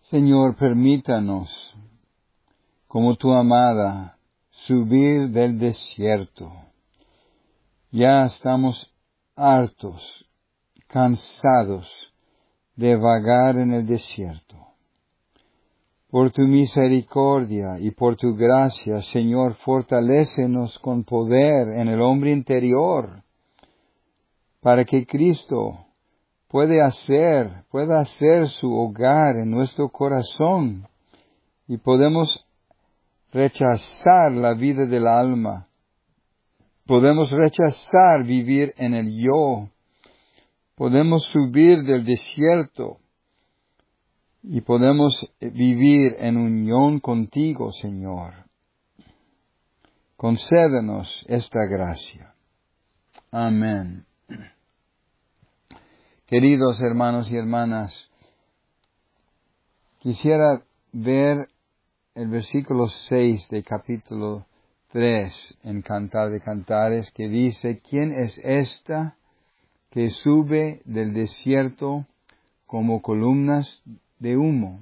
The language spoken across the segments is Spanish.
Señor, permítanos, como tu amada, subir del desierto. Ya estamos hartos, cansados de vagar en el desierto. Por tu misericordia y por tu gracia, Señor, fortalécenos con poder en el hombre interior, para que Cristo pueda hacer su hogar en nuestro corazón y podemos rechazar la vida del alma. Podemos rechazar vivir en el yo. Podemos subir del desierto y podemos vivir en unión contigo, Señor. Concédenos esta gracia. Amén. Queridos hermanos y hermanas, quisiera ver el versículo 6 de capítulo 3 en Cantar de Cantares, que dice: ¿Quién es esta que sube del desierto como columnas de humo?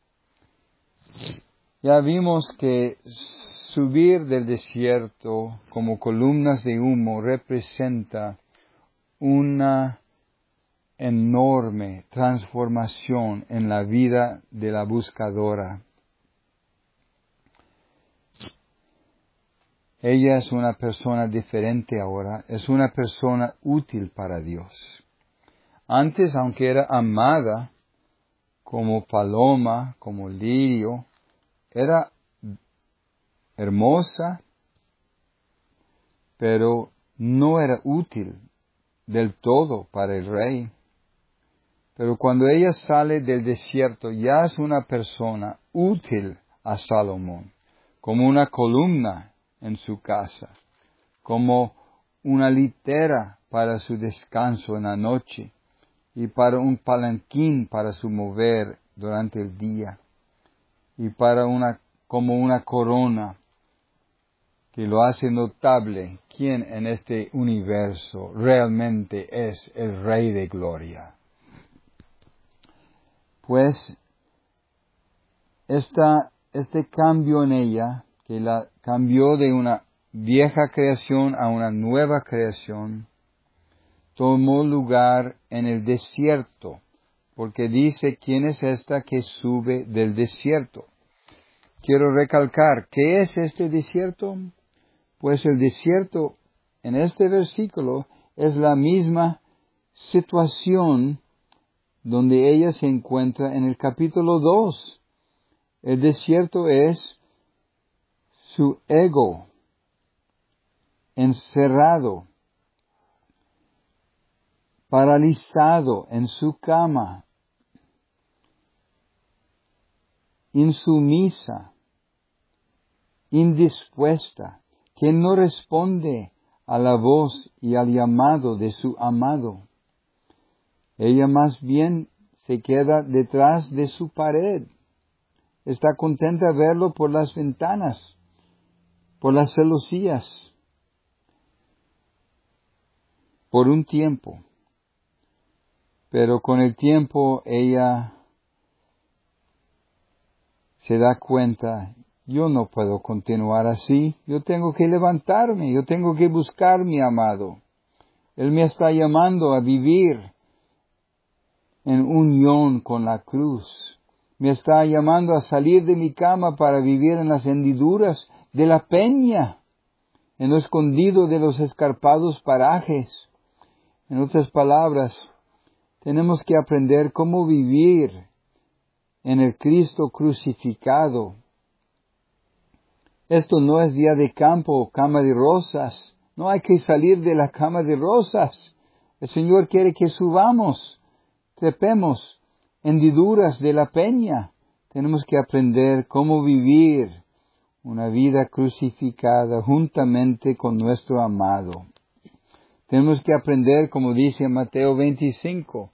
Ya vimos que subir del desierto como columnas de humo representa una enorme transformación en la vida de la buscadora. Ella es una persona diferente ahora, es una persona útil para Dios. Antes, aunque era amada como paloma, como lirio, era hermosa, pero no era útil del todo para el rey. Pero cuando ella sale del desierto, ya es una persona útil a Salomón, como una columna en su casa, como una litera para su descanso en la noche y para un palanquín para su mover durante el día y como una corona que lo hace notable quién en este universo realmente es el Rey de Gloria. Pues este cambio en ella, que la cambió de una vieja creación a una nueva creación, tomó lugar en el desierto, porque dice: ¿quién es esta que sube del desierto? Quiero recalcar, ¿qué es este desierto? Pues el desierto en este versículo es la misma situación donde ella se encuentra en el capítulo 2. El desierto es su ego encerrado, paralizado en su cama, insumisa, indispuesta, que no responde a la voz y al llamado de su amado. Ella más bien se queda detrás de su pared. Está contenta de verlo por las ventanas, por las celosías, por un tiempo. Pero con el tiempo ella se da cuenta: yo no puedo continuar así, yo tengo que levantarme, yo tengo que buscar a mi amado. Él me está llamando a vivir en unión con la cruz. Me está llamando a salir de mi cama para vivir en las hendiduras de la peña, en lo escondido de los escarpados parajes. En otras palabras, tenemos que aprender cómo vivir en el Cristo crucificado. Esto no es día de campo o cama de rosas. No hay que salir de la cama de rosas. El Señor quiere que subamos, trepemos hendiduras de la peña. Tenemos que aprender cómo vivir una vida crucificada juntamente con nuestro amado. Tenemos que aprender, como dice en Mateo 25,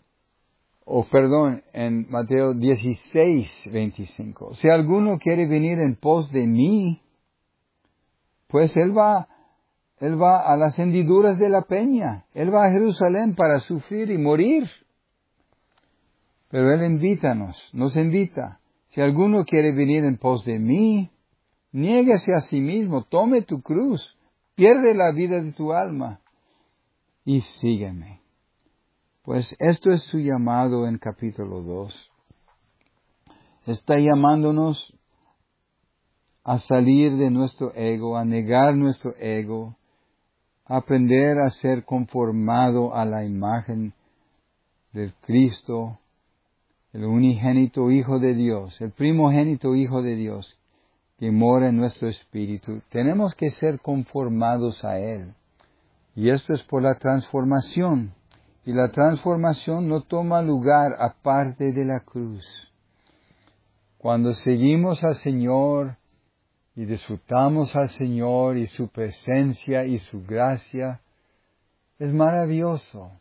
en Mateo 16:25. Si alguno quiere venir en pos de mí, pues él va a las hendiduras de la peña. Él va a Jerusalén para sufrir y morir. Pero Él nos invita. Si alguno quiere venir en pos de mí, niéguese a sí mismo, tome tu cruz, pierde la vida de tu alma y sígueme. Pues esto es su llamado en capítulo 2. Está llamándonos a salir de nuestro ego, a negar nuestro ego, a aprender a ser conformado a la imagen del Cristo, el unigénito Hijo de Dios, el primogénito Hijo de Dios, que mora en nuestro espíritu. Tenemos que ser conformados a Él. Y esto es por la transformación. Y la transformación no toma lugar aparte de la cruz. Cuando seguimos al Señor y disfrutamos al Señor y su presencia y su gracia, es maravilloso.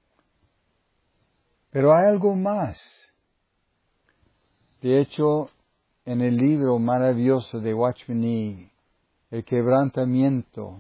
Pero hay algo más. De hecho, en el libro maravilloso de Watchman Nee, el quebrantamiento,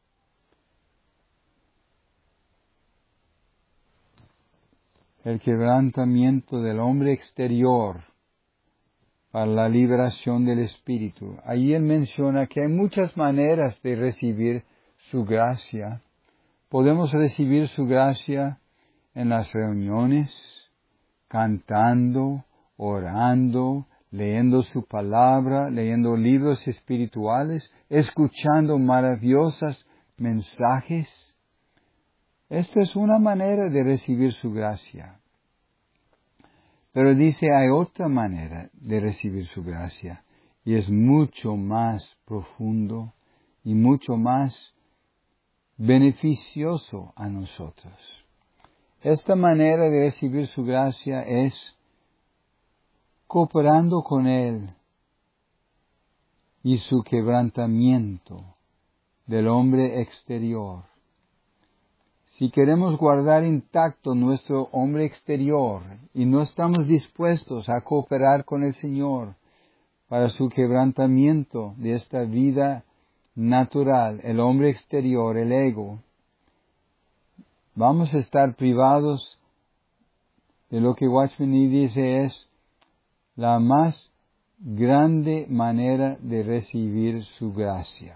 del hombre exterior para la liberación del espíritu. Ahí él menciona que hay muchas maneras de recibir su gracia. Podemos recibir su gracia en las reuniones, cantando, orando, leyendo su palabra, leyendo libros espirituales, escuchando maravillosos mensajes. Esta es una manera de recibir su gracia. Pero dice, hay otra manera de recibir su gracia, y es mucho más profundo y mucho más beneficioso a nosotros. Esta manera de recibir su gracia es cooperando con Él y su quebrantamiento del hombre exterior. Si queremos guardar intacto nuestro hombre exterior y no estamos dispuestos a cooperar con el Señor para su quebrantamiento de esta vida natural, el hombre exterior, el ego, vamos a estar privados de lo que Watchman Nee dice es la más grande manera de recibir su gracia.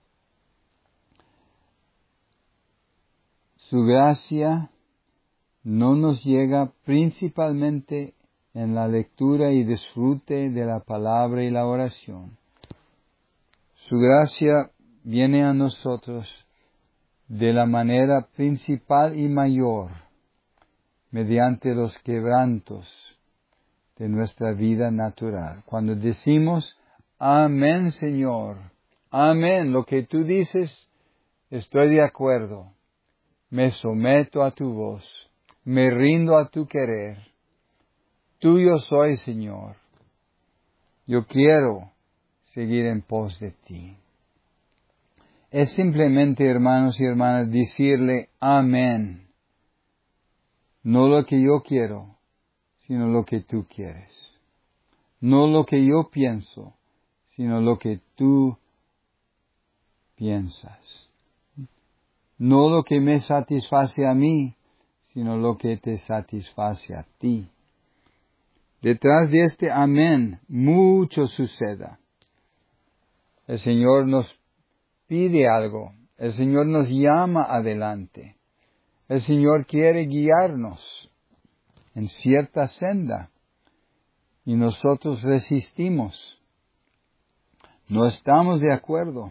Su gracia no nos llega principalmente en la lectura y disfrute de la palabra y la oración. Su gracia viene a nosotros de la manera principal y mayor, mediante los quebrantos de nuestra vida natural. Cuando decimos, amén, Señor, amén, lo que tú dices, estoy de acuerdo. Me someto a tu voz, me rindo a tu querer. Tuyo soy, Señor. Yo quiero seguir en pos de ti. Es simplemente, hermanos y hermanas, decirle amén. No lo que yo quiero, sino lo que tú quieres. No lo que yo pienso, sino lo que tú piensas. No lo que me satisface a mí, sino lo que te satisface a ti. Detrás de este amén, mucho suceda. El Señor nos pide algo. El Señor nos llama adelante. El Señor quiere guiarnos en cierta senda. Y nosotros resistimos. No estamos de acuerdo.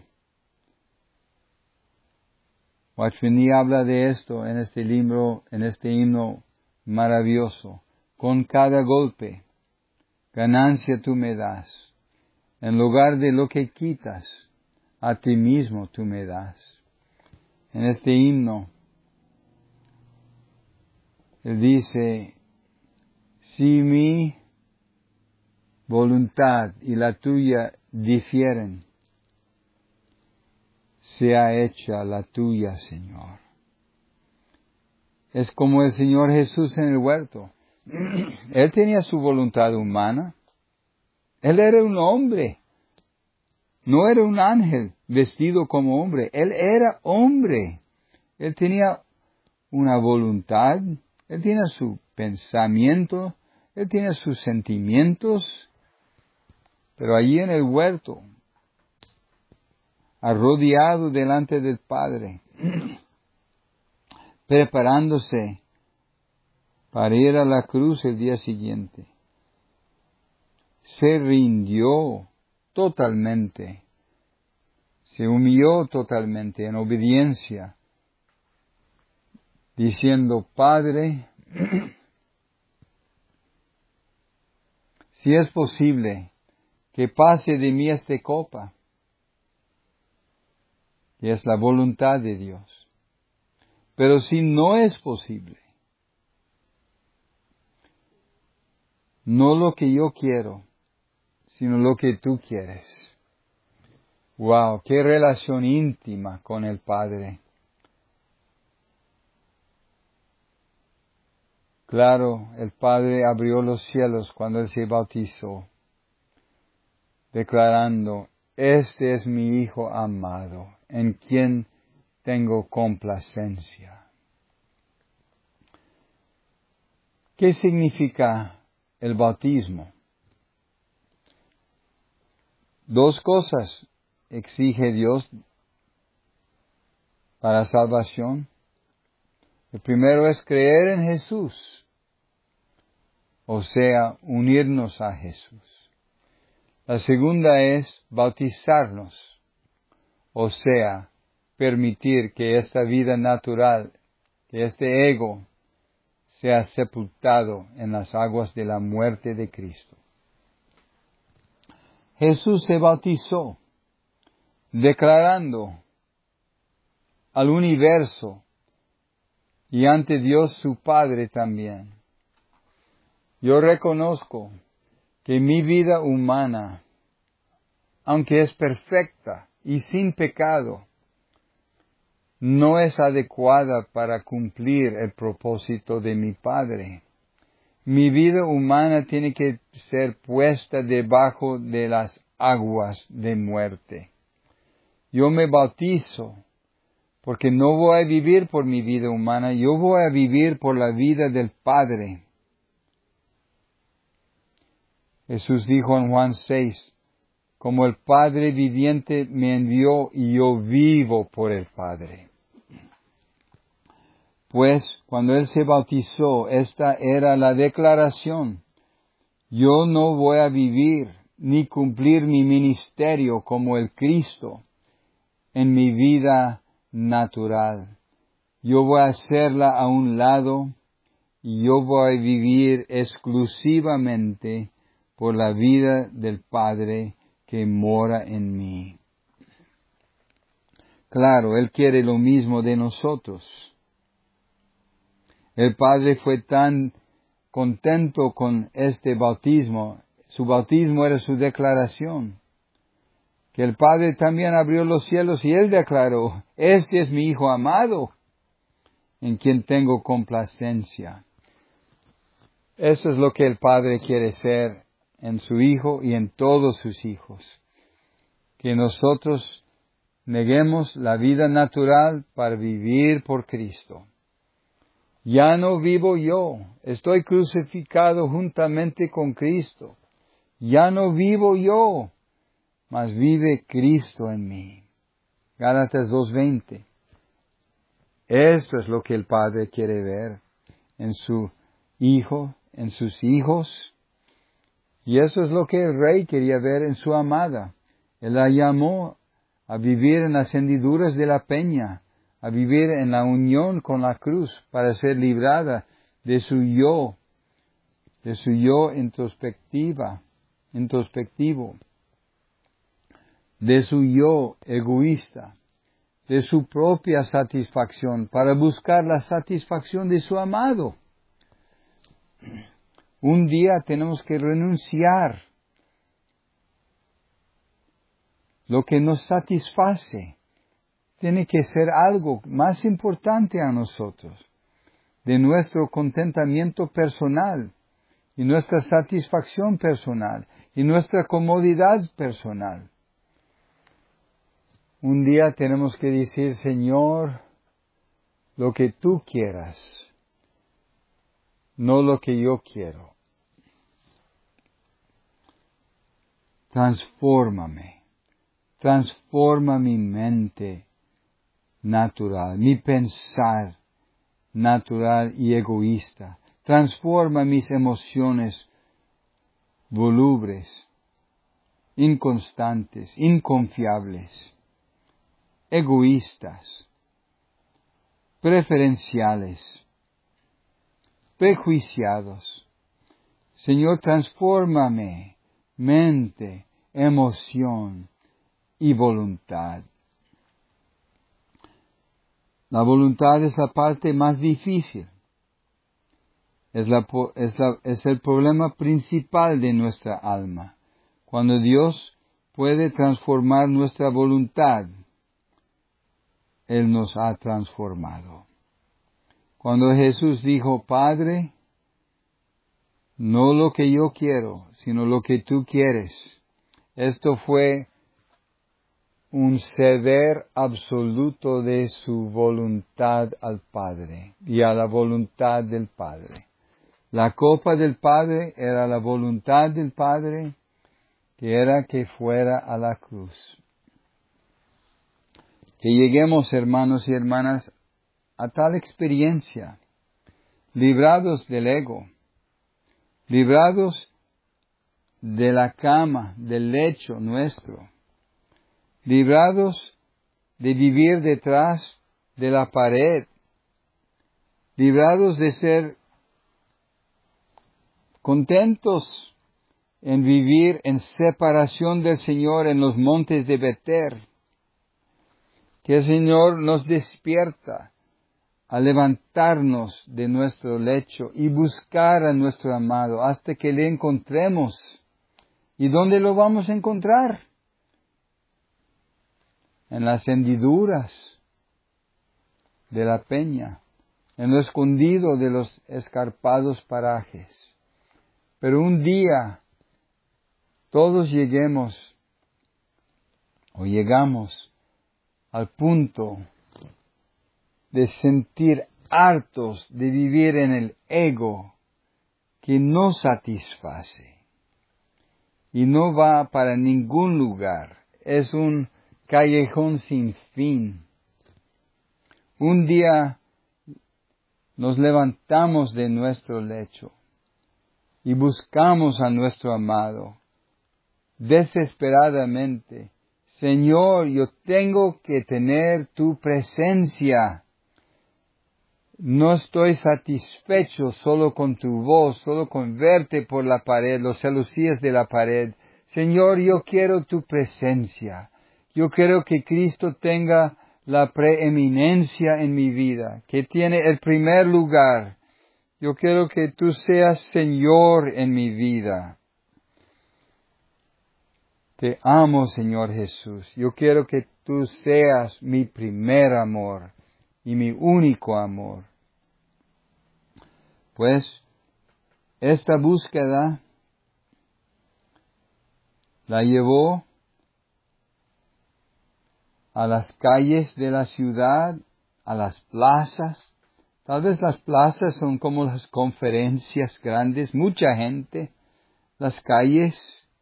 Watchman Nee habla de esto en este libro, en este himno maravilloso. Con cada golpe, ganancia tú me das. En lugar de lo que quitas, a ti mismo tú me das. En este himno, él dice, si mi voluntad y la tuya difieren, sea hecha la tuya, Señor. Es como el Señor Jesús en el huerto. Él tenía su voluntad humana. Él era un hombre. No era un ángel vestido como hombre. Él era hombre. Él tenía una voluntad. Él tenía su pensamiento Él tiene sus sentimientos, pero allí en el huerto, arrodillado delante del Padre, preparándose para ir a la cruz el día siguiente, se rindió totalmente, se humilló totalmente en obediencia, diciendo, Padre, si es posible, que pase de mí esta copa, que es la voluntad de Dios. Pero si no es posible, no lo que yo quiero, sino lo que tú quieres. ¡Wow! ¡Qué relación íntima con el Padre! Claro, el Padre abrió los cielos cuando Él se bautizó, declarando, este es mi Hijo amado, en quien tengo complacencia. ¿Qué significa el bautismo? Dos cosas exige Dios para salvación. El primero es creer en Jesús, o sea, unirnos a Jesús. La segunda es bautizarnos, o sea, permitir que esta vida natural, que este ego, sea sepultado en las aguas de la muerte de Cristo. Jesús se bautizó, declarando al universo y ante Dios su Padre también. Yo reconozco que mi vida humana, aunque es perfecta y sin pecado, no es adecuada para cumplir el propósito de mi Padre. Mi vida humana tiene que ser puesta debajo de las aguas de muerte. Yo me bautizo porque no voy a vivir por mi vida humana, yo voy a vivir por la vida del Padre. Jesús dijo en Juan 6, como el Padre viviente me envió y yo vivo por el Padre. Pues cuando Él se bautizó, esta era la declaración. Yo no voy a vivir ni cumplir mi ministerio como el Cristo en mi vida natural. Yo voy a hacerla a un lado y yo voy a vivir exclusivamente por la vida del Padre que mora en mí. Claro, Él quiere lo mismo de nosotros. El Padre fue tan contento con este bautismo, su bautismo era su declaración, que el Padre también abrió los cielos y Él declaró, este es mi Hijo amado, en quien tengo complacencia. Eso es lo que el Padre quiere ser en su Hijo y en todos sus hijos. Que nosotros neguemos la vida natural para vivir por Cristo. Ya no vivo yo, estoy crucificado juntamente con Cristo. Ya no vivo yo, mas vive Cristo en mí. Gálatas 2:20. Esto es lo que el Padre quiere ver en su Hijo, en sus hijos. Y eso es lo que el Rey quería ver en su amada. Él la llamó a vivir en las hendiduras de la peña, a vivir en la unión con la cruz, para ser librada de su yo introspectivo, de su yo egoísta, de su propia satisfacción, para buscar la satisfacción de su amado. Un día tenemos que renunciar lo que nos satisface. Tiene que ser algo más importante a nosotros, de nuestro contentamiento personal, y nuestra satisfacción personal, y nuestra comodidad personal. Un día tenemos que decir, Señor, lo que tú quieras, no lo que yo quiero. transfórmame, transforma mi mente natural, mi pensar natural y egoísta, transforma mis emociones volubres, inconstantes, inconfiables, egoístas, preferenciales, prejuiciados. Señor, transfórmame mente, emoción y voluntad. La voluntad es la parte más difícil. Es el problema principal de nuestra alma. Cuando Dios puede transformar nuestra voluntad, Él nos ha transformado. Cuando Jesús dijo, Padre, no lo que yo quiero, sino lo que tú quieres, esto fue un ceder absoluto de su voluntad al Padre y a la voluntad del Padre. La copa del Padre era la voluntad del Padre, que era que fuera a la cruz. Que lleguemos, hermanos y hermanas, a tal experiencia, librados del ego, librados de la cama, del lecho nuestro, librados de vivir detrás de la pared, librados de ser contentos en vivir en separación del Señor en los montes de Beter. Que el Señor nos despierta a levantarnos de nuestro lecho y buscar a nuestro amado hasta que le encontremos. ¿Y dónde lo vamos a encontrar? En las hendiduras de la peña, en lo escondido de los escarpados parajes. Pero un día todos llegamos al punto de sentir hartos de vivir en el ego que no satisface y no va para ningún lugar. Es un callejón sin fin. Un día nos levantamos de nuestro lecho y buscamos a nuestro amado desesperadamente. Señor, yo tengo que tener tu presencia. No estoy satisfecho solo con tu voz, solo con verte por la pared, los celosías de la pared. Señor, yo quiero tu presencia. Yo quiero que Cristo tenga la preeminencia en mi vida, que tiene el primer lugar. Yo quiero que tú seas Señor en mi vida. Te amo, Señor Jesús. Yo quiero que tú seas mi primer amor y mi único amor. Pues, esta búsqueda la llevó a las calles de la ciudad, a las plazas. Tal vez las plazas son como las conferencias grandes, mucha gente. Las calles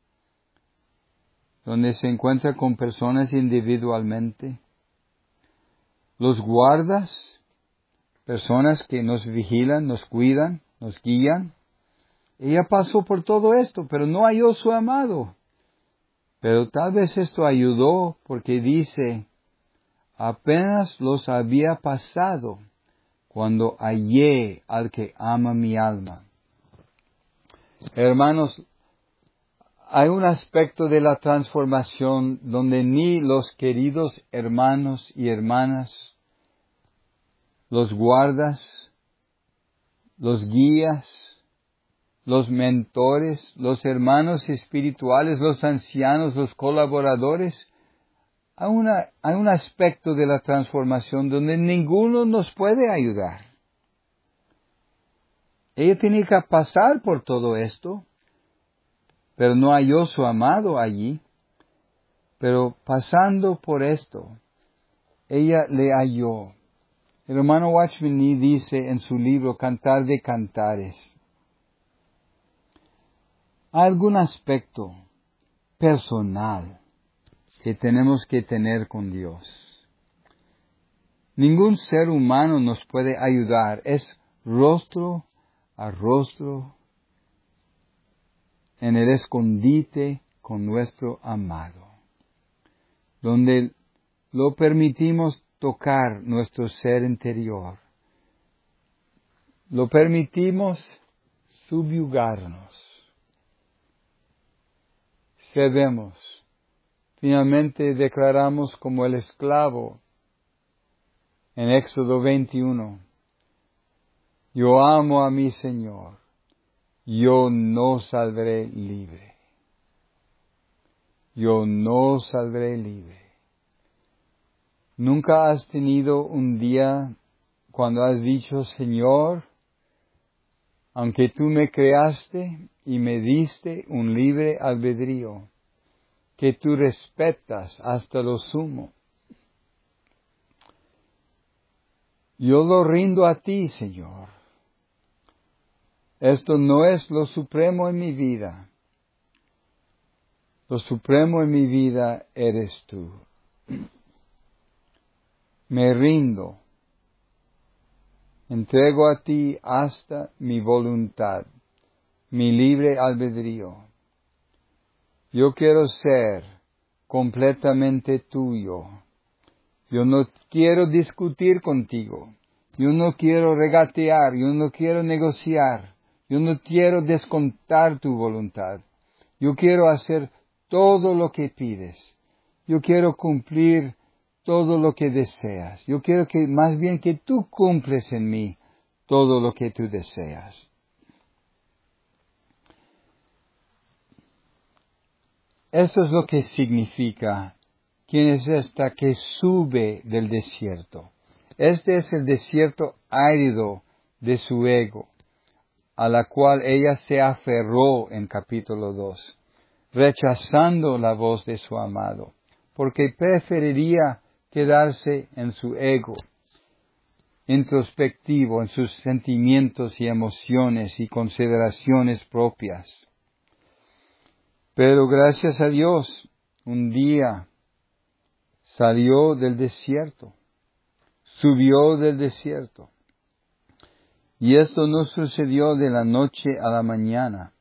donde se encuentra con personas individualmente. Los guardas, personas que nos vigilan, nos cuidan, nos guían. Ella pasó por todo esto, pero no halló su amado. Pero tal vez esto ayudó porque dice, apenas los había pasado cuando hallé al que ama mi alma. Hermanos, hay un aspecto de la transformación donde ni los queridos hermanos y hermanas, los guardas, los guías, los mentores, los hermanos espirituales, los ancianos, los colaboradores, hay un aspecto de la transformación donde ninguno nos puede ayudar. Ella tiene que pasar por todo esto, pero no halló su amado allí. Pero pasando por esto, ella le halló. El hermano Watchman Nee dice en su libro Cantar de Cantares, hay algún aspecto personal que tenemos que tener con Dios. Ningún ser humano nos puede ayudar. Es rostro a rostro en el escondite con nuestro amado, donde lo permitimos tocar nuestro ser interior. Lo permitimos subyugarnos. Cedemos. Finalmente declaramos como el esclavo en Éxodo 21. Yo amo a mi Señor. Yo no saldré libre. Yo no saldré libre. ¿Nunca has tenido un día cuando has dicho, Señor, aunque tú me creaste y me diste un libre albedrío, que tú respetas hasta lo sumo, yo lo rindo a ti, Señor. Esto no es lo supremo en mi vida. Lo supremo en mi vida eres tú. Me rindo. Entrego a ti hasta mi voluntad, mi libre albedrío. Yo quiero ser completamente tuyo. Yo no quiero discutir contigo. Yo no quiero regatear. Yo no quiero negociar. Yo no quiero descontar tu voluntad. Yo quiero hacer todo lo que pides. Yo quiero cumplir todo lo que deseas. Yo quiero que más bien que tú cumples en mí todo lo que tú deseas. Esto es lo que significa. ¿Quién es esta que sube del desierto? Este es el desierto árido de su ego, a la cual ella se aferró en capítulo 2, rechazando la voz de su amado, porque preferiría quedarse en su ego, introspectivo, en sus sentimientos y emociones y consideraciones propias. Pero gracias a Dios, un día salió del desierto, subió del desierto. Y esto no sucedió de la noche a la mañana.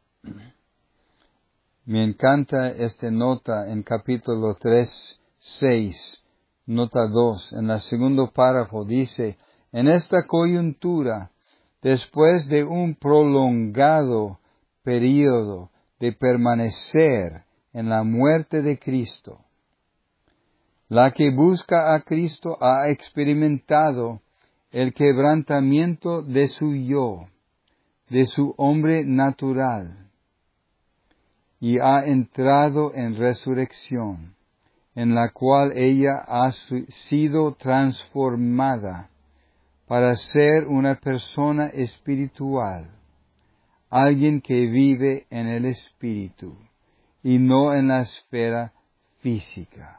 Me encanta esta nota en capítulo 3, 6, nota 2, en el segundo párrafo dice, en esta coyuntura, después de un prolongado período de permanecer en la muerte de Cristo, la que busca a Cristo ha experimentado el quebrantamiento de su yo, de su hombre natural, y ha entrado en resurrección, en la cual ella ha sido transformada para ser una persona espiritual, alguien que vive en el espíritu y no en la esfera física.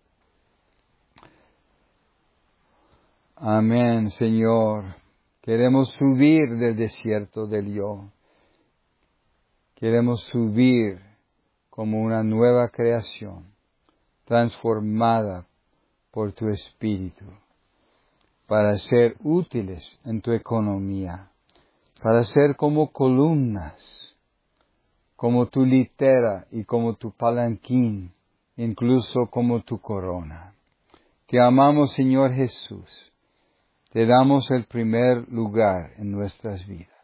Amén, Señor. Queremos subir del desierto del yo. Queremos subir como una nueva creación, transformada por tu Espíritu, para ser útiles en tu economía, para ser como columnas, como tu litera y como tu palanquín, incluso como tu corona. Te amamos, Señor Jesús. Te damos el primer lugar en nuestras vidas.